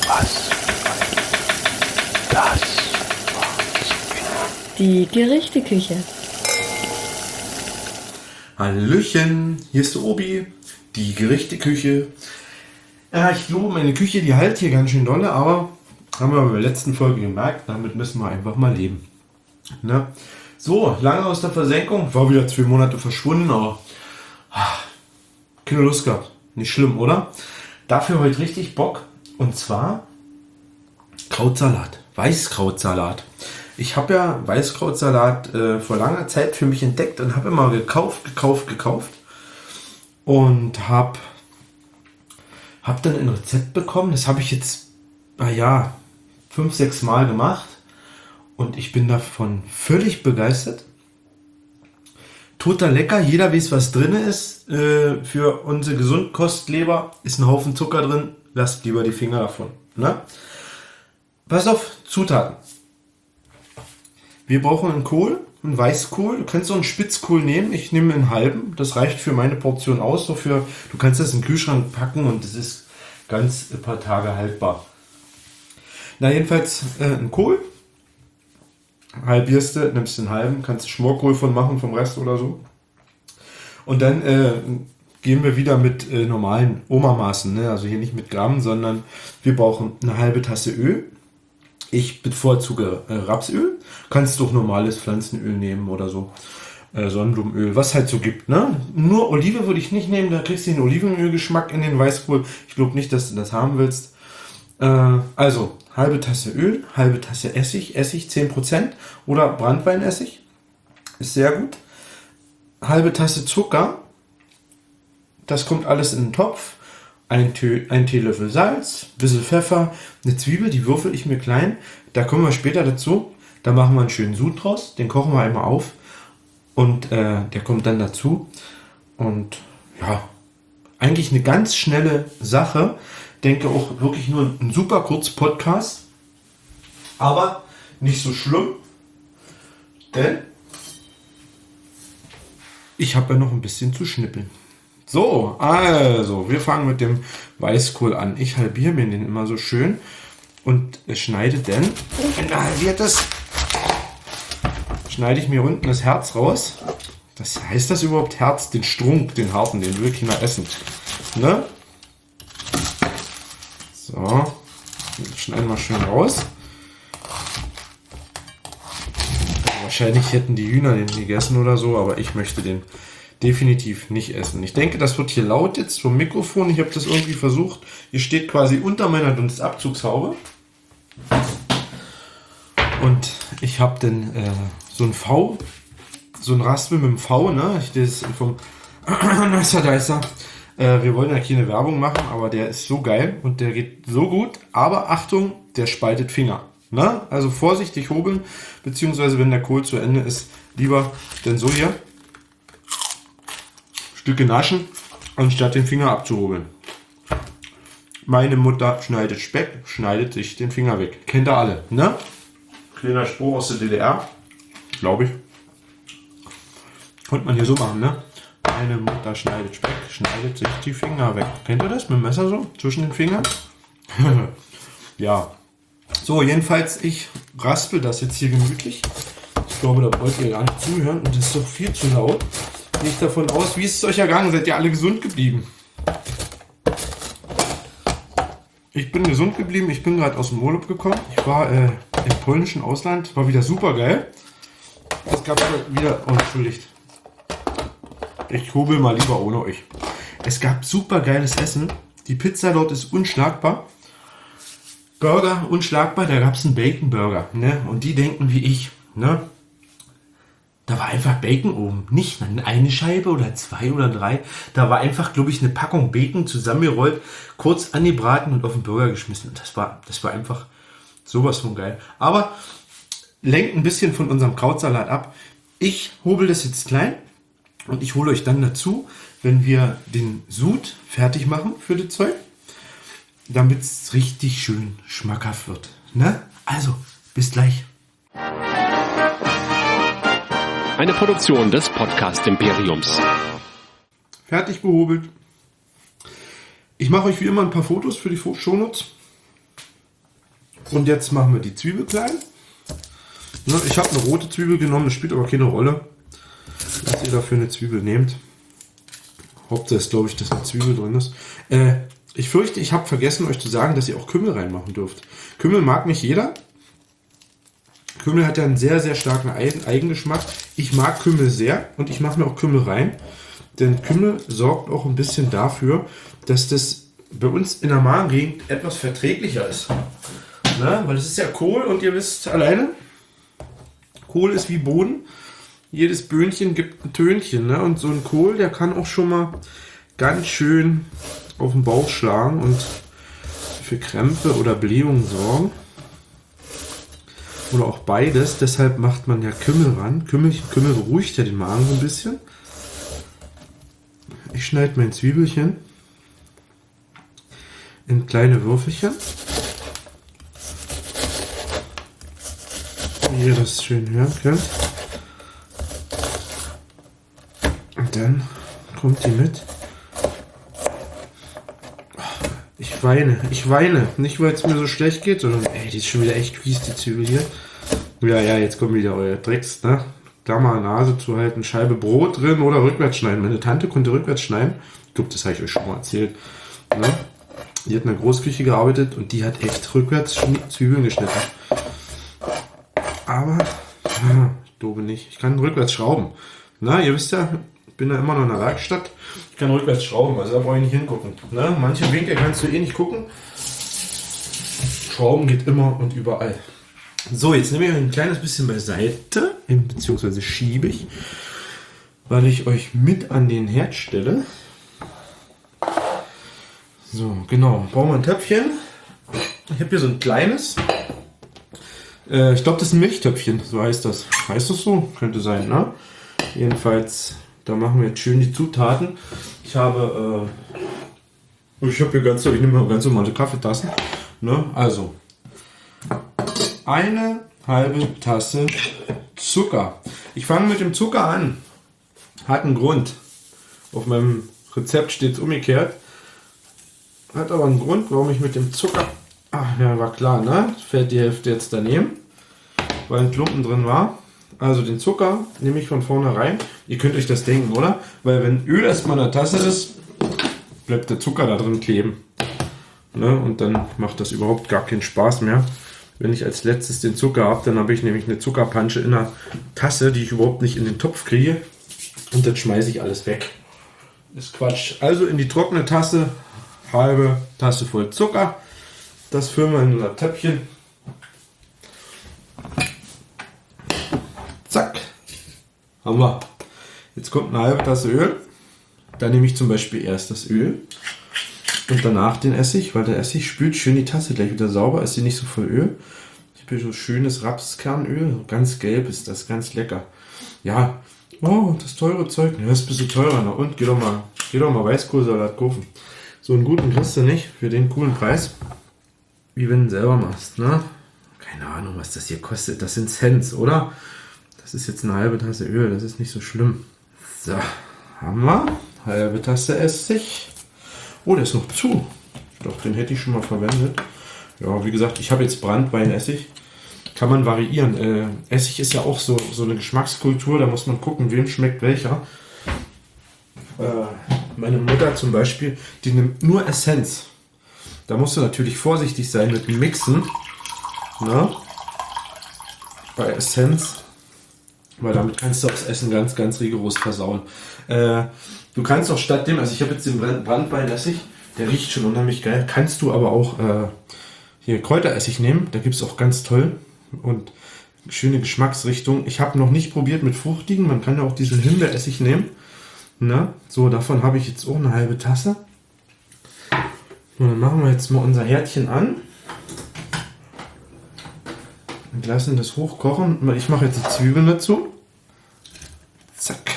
Was? Das Die Gerichteküche. Hallöchen, hier ist der Obi, die Gerichteküche. Ja, ich glaube, meine Küche, die halt hier ganz schön dolle, aber haben wir bei der letzten Folge gemerkt, damit müssen wir einfach mal leben. Ne? So, lange aus der Versenkung, war wieder 2 Monate verschwunden, aber keine Lust gehabt. Nicht schlimm, oder? Dafür heute richtig Bock, und zwar Krautsalat, Weißkrautsalat. Ich habe ja Weißkrautsalat vor langer Zeit für mich entdeckt und habe immer gekauft und habe dann ein Rezept bekommen. Das habe ich jetzt 5-6 Mal gemacht und ich bin davon völlig begeistert. Total lecker, jeder weiß, was drin ist. Für unsere Gesundkostleber ist ein Haufen Zucker drin. Lasst lieber die Finger davon. Ne? Pass auf, Zutaten. Wir brauchen einen Kohl, einen Weißkohl. Du kannst so einen Spitzkohl nehmen. Ich nehme einen halben. Das reicht für meine Portion aus. Du kannst das in den Kühlschrank packen und das ist ganz ein paar Tage haltbar. Na, jedenfalls ein Kohl. Halbierst du, nimmst den halben, kannst Schmorkohl von machen, vom Rest oder so. Und dann gehen wir wieder mit normalen Oma-Maßen, ne? Also hier nicht mit Gramm, sondern wir brauchen eine halbe Tasse Öl. Ich bevorzuge Rapsöl. Kannst doch normales Pflanzenöl nehmen oder so. Sonnenblumenöl, was halt so gibt, ne? Nur Olive würde ich nicht nehmen, da kriegst du den Olivenölgeschmack in den Weißkohl. Ich glaube nicht, dass du das haben willst. Also, halbe Tasse Öl, halbe Tasse Essig 10% oder Branntweinessig, ist sehr gut. Halbe Tasse Zucker, das kommt alles in den Topf. Ein Teelöffel Salz, ein bisschen Pfeffer, eine Zwiebel, die würfel ich mir klein. Da kommen wir später dazu. Da machen wir einen schönen Sud draus, den kochen wir einmal auf und der kommt dann dazu. Und ja, eigentlich eine ganz schnelle Sache. Denke auch wirklich nur ein super kurz Podcast, aber nicht so schlimm, denn ich habe ja noch ein bisschen zu schnippeln. So, also, wir fangen mit dem Weißkohl an. Ich halbiere mir den immer so schön und schneide dann, wenn er halbiert ist, schneide ich mir unten das Herz raus. Das heißt das überhaupt Herz? Den Strunk, den harten, den will Kinder essen. Ne? So, schneiden wir schön raus. Wahrscheinlich hätten die Hühner den gegessen oder so, aber ich möchte den definitiv nicht essen. Ich denke, das wird hier laut jetzt vom Mikrofon. Ich habe das irgendwie versucht. Hier steht quasi unter meiner Dunstabzugshaube. Und ich habe dann so ein V, so ein Raspel mit dem V, ne? Das ist vom Nicer. Wir wollen ja keine Werbung machen, aber der ist so geil und der geht so gut. Aber Achtung, der spaltet Finger. Ne? Also vorsichtig hobeln, beziehungsweise wenn der Kohl zu Ende ist, lieber denn so hier. Stücke naschen, anstatt den Finger abzuhobeln. Meine Mutter schneidet Speck, schneidet sich den Finger weg. Kennt ihr alle, ne? Kleiner Spruch aus der DDR, glaube ich. Konnte man hier so machen, ne? Meine Mutter schneidet Speck, schneidet sich die Finger weg. Kennt ihr das mit dem Messer so? Zwischen den Fingern? Ja. So, jedenfalls, ich raspel das jetzt hier gemütlich. Ich glaube, da wollt ihr gar nicht zuhören und das ist doch viel zu laut. Gehe ich davon aus, wie ist es euch ergangen? Seid ihr alle gesund geblieben? Ich bin gesund geblieben. Ich bin gerade aus dem Urlaub gekommen. Ich war im polnischen Ausland. War wieder super geil. Es gab wieder... Oh, entschuldigt. Ich hobel mal lieber ohne euch. Es gab super geiles Essen. Die Pizza dort ist unschlagbar. Burger unschlagbar. Da gab es einen Bacon Burger. Ne? Und die denken wie ich. Ne? Da war einfach Bacon oben. Nicht eine Scheibe oder 2 oder 3. Da war einfach, glaube ich, eine Packung Bacon zusammengerollt, kurz angebraten und auf den Burger geschmissen. Und das war einfach sowas von geil. Aber lenkt ein bisschen von unserem Krautsalat ab. Ich hobel das jetzt klein und ich hole euch dann dazu, wenn wir den Sud fertig machen für das Zeug, damit es richtig schön schmackhaft wird. Ne? Also, bis gleich. Eine Produktion des Podcast Imperiums. Fertig gehobelt. Ich mache euch wie immer ein paar Fotos für die Shownotes. Und jetzt machen wir die Zwiebel klein. Ne, ich habe eine rote Zwiebel genommen, das spielt aber keine Rolle, was ihr dafür eine Zwiebel nehmt. Hauptsache ist, glaube ich, dass eine Zwiebel drin ist. Ich fürchte, ich habe vergessen, euch zu sagen, dass ihr auch Kümmel reinmachen dürft. Kümmel mag nicht jeder. Kümmel hat ja einen sehr, sehr starken Eigengeschmack. Ich mag Kümmel sehr und ich mache mir auch Kümmel rein. Denn Kümmel sorgt auch ein bisschen dafür, dass das bei uns in der Magengegend etwas verträglicher ist. Na, weil es ist ja Kohl und ihr wisst alleine, Kohl ist wie Boden. Jedes Böhnchen gibt ein Tönchen. Ne? Und so ein Kohl, der kann auch schon mal ganz schön auf den Bauch schlagen und für Krämpfe oder Blähungen sorgen. Oder auch beides. Deshalb macht man ja Kümmel ran. Kümmel beruhigt ja den Magen so ein bisschen. Ich schneide mein Zwiebelchen in kleine Würfelchen. Wie ihr das schön hören könnt. Und dann kommt die mit. Ich weine. Nicht, weil es mir so schlecht geht, sondern, ey, die ist schon wieder echt fies, die Zwiebel hier. Ja, jetzt kommt wieder euer Drecks, ne? Klammer, Nase zu halten, Scheibe Brot drin oder rückwärts schneiden. Meine Tante konnte rückwärts schneiden. Ich glaube, das habe ich euch schon mal erzählt. Ne? Die hat in der Großküche gearbeitet und die hat echt rückwärts Zwiebeln geschnitten. Aber, ich glaube nicht. Ich kann rückwärts schrauben. Na, ihr wisst ja, ich bin ja immer noch in der Werkstatt. Ich kann rückwärts schrauben, also da brauche ich nicht hingucken. Ne? Manche Winkel kannst du eh nicht gucken. Schrauben geht immer und überall. So, jetzt nehme ich ein kleines bisschen beiseite, beziehungsweise schiebe ich, weil ich euch mit an den Herd stelle. So, genau. Brauchen wir ein Töpfchen. Ich habe hier so ein kleines. Ich glaube, das ist ein Milchtöpfchen, so heißt das. Heißt das so? Könnte sein, ne? Jedenfalls, da machen wir jetzt schön die Zutaten. Ich habe hier ich nehme mal ganz normale Kaffeetassen. Ne? Also, eine halbe Tasse Zucker. Ich fange mit dem Zucker an. Hat einen Grund. Auf meinem Rezept steht es umgekehrt. Hat aber einen Grund, warum ich mit dem Zucker... Ach, ja, war klar, ne? Fällt die Hälfte jetzt daneben, weil ein Klumpen drin war. Also den Zucker nehme ich von vornherein. Ihr könnt euch das denken, oder? Weil wenn Öl erstmal in der Tasse ist, bleibt der Zucker da drin kleben. Ne? Und dann macht das überhaupt gar keinen Spaß mehr. Wenn ich als letztes den Zucker habe, dann habe ich nämlich eine Zuckerpansche in der Tasse, die ich überhaupt nicht in den Topf kriege. Und dann schmeiße ich alles weg. Ist Quatsch. Also in die trockene Tasse, halbe Tasse voll Zucker. Das füllen wir in unser Töpfchen. Zack. Haben wir. Jetzt kommt eine halbe Tasse Öl. Da nehme ich zum Beispiel erst das Öl und danach den Essig, weil der Essig spült schön die Tasse gleich wieder sauber, ist sie nicht so voll Öl. Ich habe hier so schönes Rapskernöl, ganz gelb ist das, ganz lecker. Ja, oh, das teure Zeug, ja, ist ein bisschen teurer. Na und, geh doch mal Weißkohlsalat kaufen. So einen guten kriegst du nicht für den coolen Preis, wie wenn du ihn selber machst, ne? Keine Ahnung, was das hier kostet, das sind Cents, oder? Das ist jetzt eine halbe Tasse Öl, das ist nicht so schlimm. So, haben wir. Halbe Tasse Essig. Oh, der ist noch zu. Doch, den hätte ich schon mal verwendet. Ja, wie gesagt, ich habe jetzt Branntweinessig. Kann man variieren. Essig ist ja auch so eine Geschmackskultur, da muss man gucken, wem schmeckt welcher. Meine Mutter zum Beispiel, die nimmt nur Essenz. Da musst du natürlich vorsichtig sein mit dem Mixen. Na? Bei Essenz. Weil damit kannst du das Essen ganz, ganz rigoros versauen. Du kannst auch statt dem, also ich habe jetzt den Branntweinessig, der riecht schon unheimlich geil. Kannst du aber auch hier Kräuteressig nehmen, da gibt es auch ganz toll und schöne Geschmacksrichtung. Ich habe noch nicht probiert mit fruchtigen, man kann ja auch diesen Himbeeressig nehmen. Na, so, davon habe ich jetzt auch eine halbe Tasse. Und dann machen wir jetzt mal unser Herdchen an. Und lassen das hochkochen. Ich mache jetzt die Zwiebeln dazu. Zack.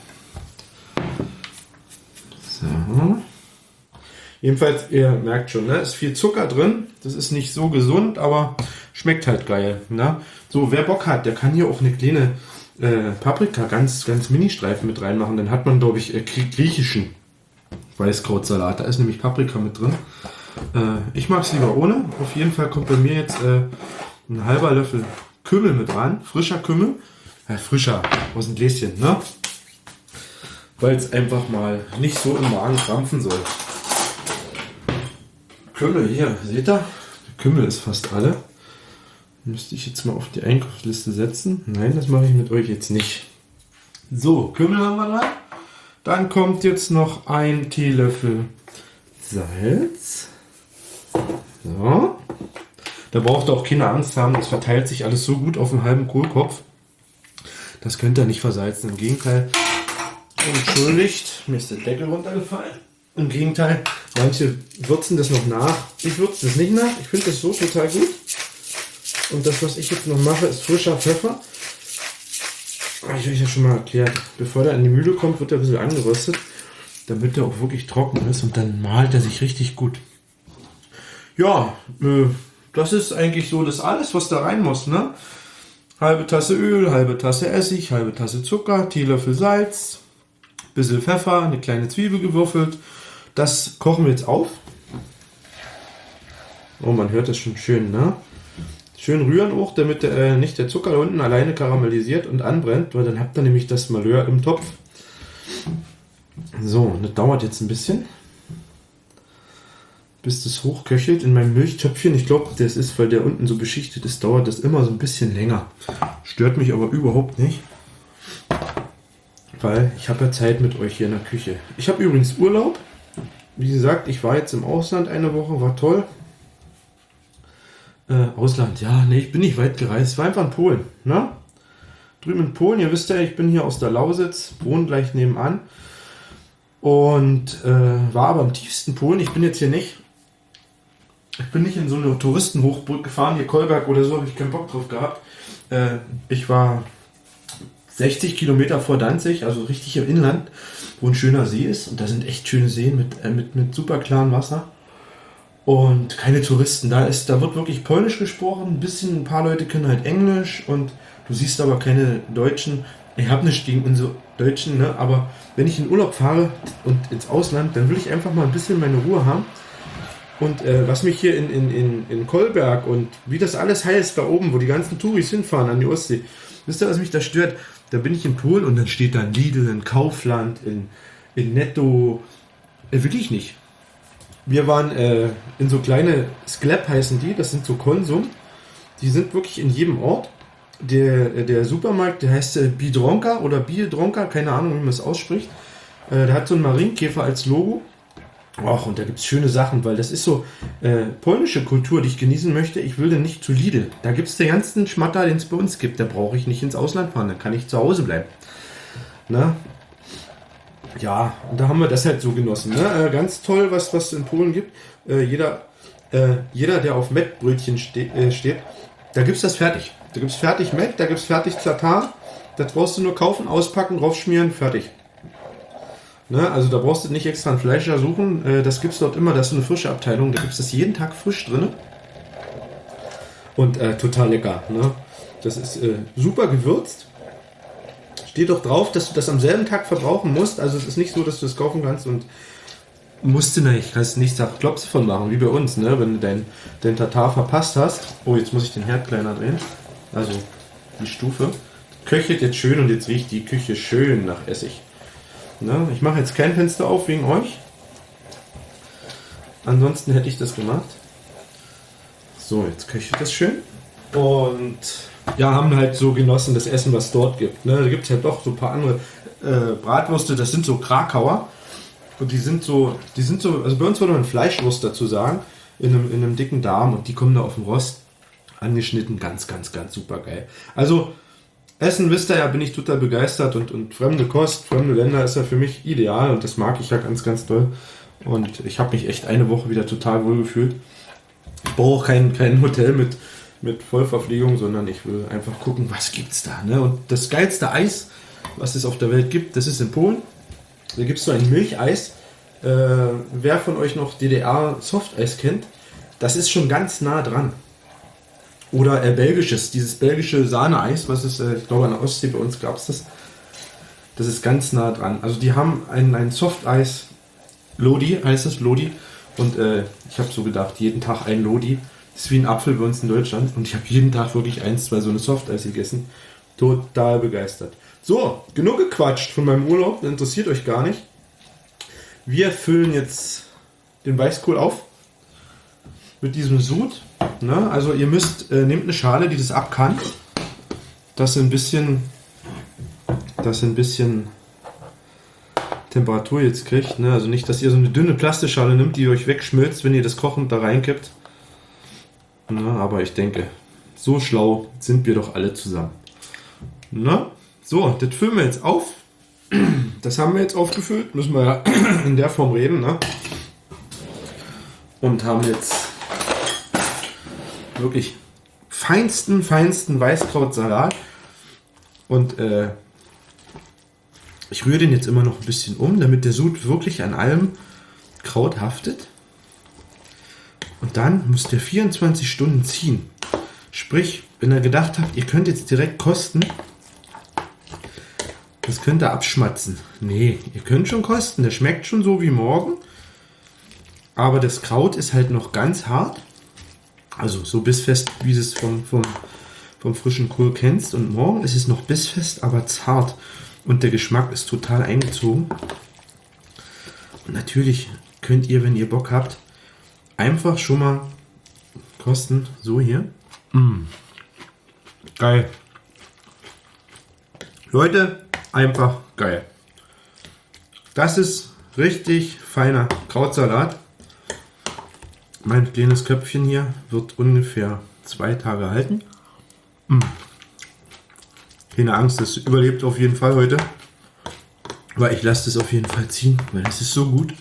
So. Jedenfalls, ihr merkt schon, ne, ist viel Zucker drin. Das ist nicht so gesund, aber schmeckt halt geil. Ne? So, wer Bock hat, der kann hier auch eine kleine Paprika, ganz, ganz Mini-Streifen mit reinmachen. Dann hat man, glaube ich, griechischen Weißkrautsalat. Da ist nämlich Paprika mit drin. Ich mag es lieber ohne. Auf jeden Fall kommt bei mir jetzt ein halber Löffel Kümmel mit ran. Frischer Kümmel. Ja, frischer aus dem Gläschen, ne? Weil es einfach mal nicht so im Magen krampfen soll. Kümmel hier, seht ihr? Der Kümmel ist fast alle. Müsste ich jetzt mal auf die Einkaufsliste setzen. Nein, das mache ich mit euch jetzt nicht. So, Kümmel haben wir dran. Dann kommt jetzt noch ein Teelöffel Salz. So. Da braucht ihr auch keine Angst haben, das verteilt sich alles so gut auf einen halben Kohlkopf. Das könnt ihr nicht versalzen. Im Gegenteil, entschuldigt, mir ist der Deckel runtergefallen. Im Gegenteil, manche würzen das noch nach. Ich würze das nicht nach. Ich finde das so total gut. Und das, was ich jetzt noch mache, ist frischer Pfeffer. Habe ich euch ja schon mal erklärt. Bevor der in die Mühle kommt, wird er ein bisschen angeröstet, damit er auch wirklich trocken ist. Und dann mahlt er sich richtig gut. Ja, das ist eigentlich so das alles, was da rein muss, ne? Halbe Tasse Öl, halbe Tasse Essig, halbe Tasse Zucker, Teelöffel Salz, bisschen Pfeffer, eine kleine Zwiebel gewürfelt. Das kochen wir jetzt auf. Oh, man hört das schon schön, ne? Schön rühren auch, damit nicht der Zucker da unten alleine karamellisiert und anbrennt, weil dann habt ihr nämlich das Malheur im Topf. So, das dauert jetzt ein bisschen, bis das hochköchelt in meinem Milchtöpfchen. Ich glaube, das ist, weil der unten so beschichtet ist, dauert das immer so ein bisschen länger. Stört mich aber überhaupt nicht, weil ich habe ja Zeit mit euch hier in der Küche. Ich habe übrigens Urlaub. Wie gesagt, ich war jetzt im Ausland eine Woche, war toll. Ausland, ja, nee, ich bin nicht weit gereist, war einfach in Polen, ne? Drüben in Polen, ihr wisst ja, ich bin hier aus der Lausitz, wohne gleich nebenan und war aber im tiefsten Polen. Ich bin jetzt hier nicht, ich bin nicht in so eine Touristenhochburg gefahren, hier Kolberg oder so, habe ich keinen Bock drauf gehabt. Ich war 60 Kilometer vor Danzig, also richtig im Inland, wo ein schöner See ist und da sind echt schöne Seen mit super klarem Wasser. Und keine Touristen. Da wird wirklich Polnisch gesprochen. Ein paar Leute können halt Englisch und du siehst aber keine Deutschen. Ich habe nichts gegen unsere Deutschen, ne? Aber wenn ich in Urlaub fahre und ins Ausland, dann will ich einfach mal ein bisschen meine Ruhe haben. Und was mich hier in Kolberg und wie das alles heißt, da oben, wo die ganzen Touris hinfahren an die Ostsee, wisst ihr, was mich da stört? Da bin ich in Polen und dann steht da ein Lidl, ein Kaufland, in Netto. Will ich nicht. Wir waren in so kleine Sklep heißen die, das sind so Konsum. Die sind wirklich in jedem Ort. Der Supermarkt, der heißt Biedronka oder Biedronka, keine Ahnung, wie man es ausspricht. Der hat so einen Marienkäfer als Logo. Och, und da gibt es schöne Sachen, weil das ist so polnische Kultur, die ich genießen möchte. Ich will denn nicht zu Lidl. Da gibt es den ganzen Schmatter, den es bei uns gibt. Da brauche ich nicht ins Ausland fahren, dann kann ich zu Hause bleiben. Na? Ja, und da haben wir das halt so genossen. Ne? Ganz toll, was in Polen gibt. Jeder, der auf Mettbrötchen steht, da gibt es das fertig. Da gibt es fertig Mett, da gibt es fertig Tatar. Das brauchst du nur kaufen, auspacken, draufschmieren, fertig. Ne? Also da brauchst du nicht extra einen Fleischer suchen. Das gibt es dort immer, das ist so eine frische Abteilung. Da gibt es das jeden Tag frisch drin. Und total lecker. Ne? Das ist super gewürzt. Steht doch drauf, dass du das am selben Tag verbrauchen musst. Also es ist nicht so, dass du das kaufen kannst und musst du nicht. Kannst nicht da Klopse von machen, wie bei uns, ne? Wenn du dein Tatar verpasst hast. Oh, jetzt muss ich den Herd kleiner drehen. Also die Stufe. Köchelt jetzt schön und jetzt riecht die Küche schön nach Essig. Ne? Ich mache jetzt kein Fenster auf wegen euch. Ansonsten hätte ich das gemacht. So, jetzt köchelt das schön. Und ja, haben halt so genossen das Essen, was es dort gibt. Ne? Da gibt es halt doch so ein paar andere Bratwürste, das sind so Krakauer. Und die sind so, also bei uns würde man Fleischwurst dazu sagen, in einem dicken Darm und die kommen da auf dem Rost angeschnitten, ganz, ganz, ganz super geil. Also Essen, wisst ihr ja, bin ich total begeistert und fremde Kost, fremde Länder ist ja für mich ideal und das mag ich ja ganz, ganz toll. Und ich habe mich echt eine Woche wieder total wohl gefühlt. Ich brauche kein Hotel mit Vollverpflegung, sondern ich will einfach gucken, was gibt's da. Ne? Und das geilste Eis, was es auf der Welt gibt, das ist in Polen. Da gibt es so ein Milcheis. Wer von euch noch DDR Softeis kennt, das ist schon ganz nah dran. Oder belgisches, dieses belgische Sahneeis, was es, ich glaube an der Ostsee bei uns gab es das. Das ist ganz nah dran. Also die haben ein Softeis, Lodi heißt es, Lodi. Und ich habe so gedacht, jeden Tag ein Lodi. Das ist wie ein Apfel bei uns in Deutschland. Und ich habe jeden Tag wirklich 1, 2 so eine Softeis gegessen. Total begeistert. So, genug gequatscht von meinem Urlaub. Das interessiert euch gar nicht. Wir füllen jetzt den Weißkohl auf. Mit diesem Sud. Ne? Also ihr müsst, nehmt eine Schale, die das ab kann. Dass ein bisschen Temperatur jetzt kriegt. Ne? Also nicht, dass ihr so eine dünne Plastikschale nimmt, die euch wegschmilzt, wenn ihr das kochend da reinkippt. Ne? Aber ich denke, so schlau sind wir doch alle zusammen. Ne? So, das füllen wir jetzt auf. Das haben wir jetzt aufgefüllt. Müssen wir ja in der Form reden. Ne? Und haben jetzt wirklich feinsten Weißkrautsalat. Und ich rühre den jetzt immer noch ein bisschen um, damit der Sud wirklich an allem Kraut haftet. Und dann muss der 24 Stunden ziehen. Sprich, wenn ihr gedacht habt, ihr könnt jetzt direkt kosten, das könnt ihr abschmatzen. Nee, ihr könnt schon kosten. Der schmeckt schon so wie morgen. Aber das Kraut ist halt noch ganz hart. Also so bissfest, wie du es vom frischen Kohl kennst. Und morgen ist es noch bissfest, aber zart. Und der Geschmack ist total eingezogen. Und natürlich könnt ihr, wenn ihr Bock habt, einfach schon mal kosten. So hier. Geil. Leute, einfach geil. Das ist richtig feiner Krautsalat. Mein kleines Köpfchen hier wird ungefähr 2 Tage halten. Keine Angst, das überlebt auf jeden Fall heute. Aber ich lasse das auf jeden Fall ziehen, weil das ist so gut.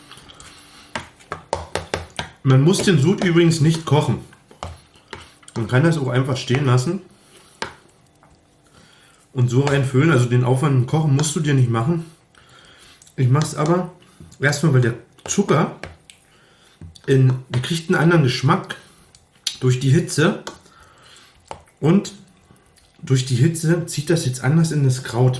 Man muss den Sud übrigens nicht kochen. Man kann das auch einfach stehen lassen und so reinfüllen. Also den Aufwand im Kochen musst du dir nicht machen. Ich mache es aber erstmal, weil der Zucker der kriegt einen anderen Geschmack durch die Hitze. Und durch die Hitze zieht das jetzt anders in das Kraut.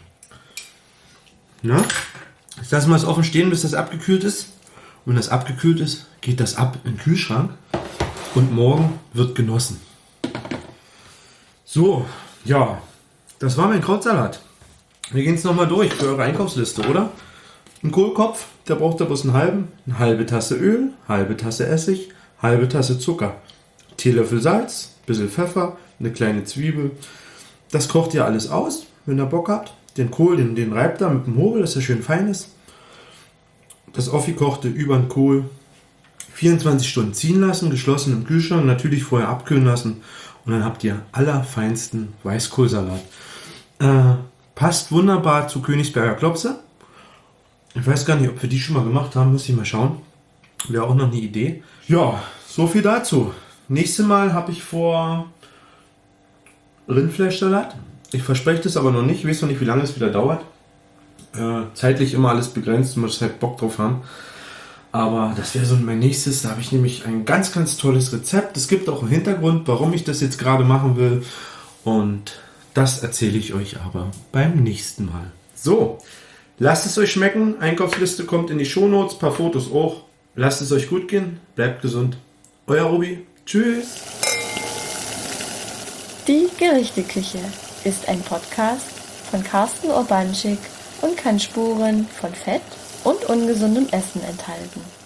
Na? Jetzt lassen wir es offen stehen, bis das abgekühlt ist. Und wenn das abgekühlt ist, geht das ab in den Kühlschrank. Und morgen wird genossen. So, ja, das war mein Krautsalat. Wir gehen es nochmal durch für eure Einkaufsliste, oder? Ein Kohlkopf, der braucht da bloß einen halben. Eine halbe Tasse Öl, halbe Tasse Essig, halbe Tasse Zucker. Teelöffel Salz, bisschen Pfeffer, eine kleine Zwiebel. Das kocht ihr alles aus, wenn ihr Bock habt. Den Kohl, den reibt ihr mit dem Hobel, dass er schön fein ist. Das aufgekochte über den Kohl 24 Stunden ziehen lassen, geschlossen im Kühlschrank, natürlich vorher abkühlen lassen. Und dann habt ihr allerfeinsten Weißkohlsalat. Passt wunderbar zu Königsberger Klopse. Ich weiß gar nicht, ob wir die schon mal gemacht haben, muss ich mal schauen. Wäre auch noch eine Idee. Ja, so viel dazu. Nächstes Mal habe ich vor Rindfleischsalat. Ich verspreche das aber noch nicht. Ich weiß noch nicht, wie lange es wieder dauert. Zeitlich immer alles begrenzt, man muss halt Bock drauf haben. Aber das wäre so mein nächstes. Da habe ich nämlich ein ganz, ganz tolles Rezept. Es gibt auch einen Hintergrund, warum ich das jetzt gerade machen will. Und das erzähle ich euch aber beim nächsten Mal. So, lasst es euch schmecken. Einkaufsliste kommt in die Shownotes, paar Fotos auch. Lasst es euch gut gehen. Bleibt gesund. Euer Obi. Tschüss. Die Gerichteküche ist ein Podcast von Carsten Urbanschik und kann Spuren von Fett und ungesundem Essen enthalten.